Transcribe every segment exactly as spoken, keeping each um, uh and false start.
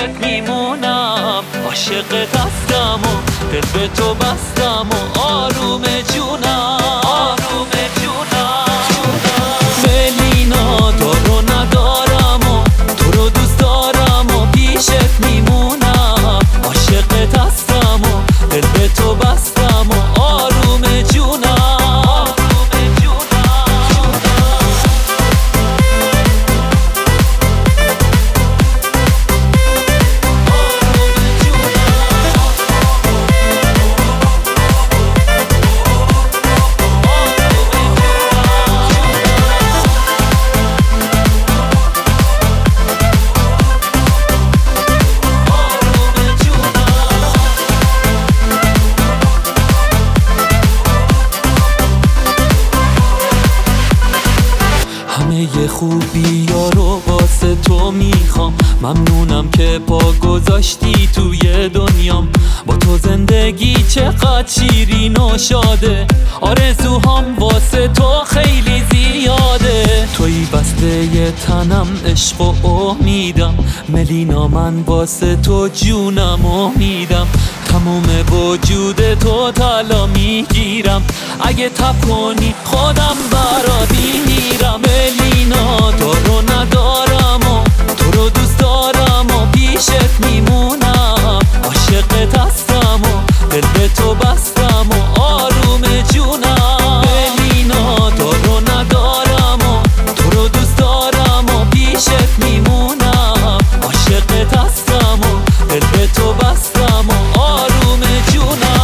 میمونم، عاشقت هستم و دل به تو بستم و آروم جونم، آروم جونم. ملینا تو رو ندارم و تو رو دوست دارم و پیشت میمونم، عاشقت هستم و دل به تو بستم و آروم جونم. همه خوبی ها رو واسه تو میخوام، ممنونم که پا گذاشتی توی دنیام. با تو زندگی چقدر شیرین و شاده، آرزوهام واسه تو خیلی زیاده. توی بسته تنم، عشق و امیدم، ملینا من واسه تو جونم و میدم. تموم وجود تو طلا میگیرم، اگه تب کنی خودم برات میمیرم. ملینا تو رو ندارم و تو رو دوست دارم و پیشت میمونم، عاشقت هستم و دل به تو بستم و آروم جونم. ملینا تو رو ندارم و تو رو دوست دارم و پیشت میمونم، عاشقت هستم و دل به تو بستم و آروم جونم.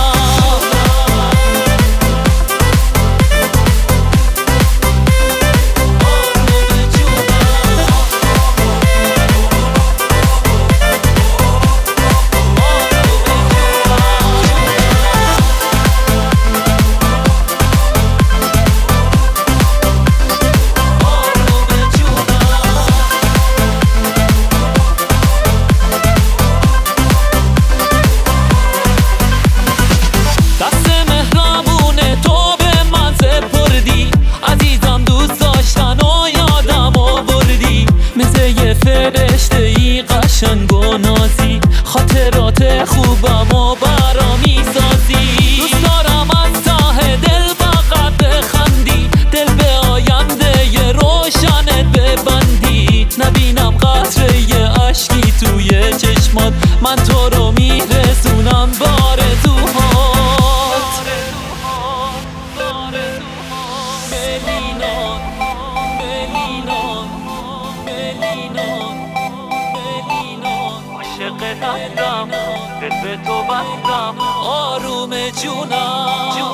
فرشته ای قشنگ و نازی، خاطرات خوبم و برا میسازی. دوست دارم از ته دل فقط بخندی، دل به آینده ی روشنت ببندی. نبینم قطره اشکی توی چشمات، من تو رو میرسونم بارزوهات. ملینا ملینا ملینا عاشقت هستم، دل به تو بستم، آروم جونم.